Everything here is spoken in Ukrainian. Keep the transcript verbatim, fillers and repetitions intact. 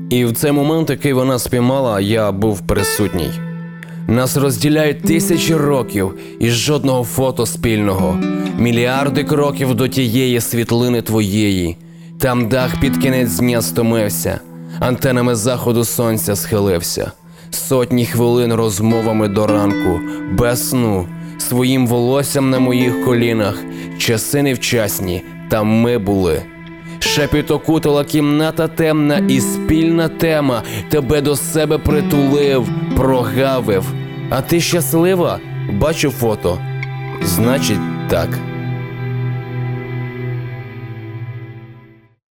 І в цей момент, який вона спіймала, я був присутній. Нас розділяють тисячі років і жодного фото спільного. Мільярди кроків до тієї світлини твоєї. Там дах під кінець дня стомився, антенами заходу сонця схилився. Сотні хвилин розмовами до ранку, без сну, своїм волоссям на моїх колінах. Часи невчасні, там ми були. Шепіт окутала кімната темна і спільна тема. Тебе до себе притулив, прогавив. А ти щаслива? Бачу фото. Значить, так.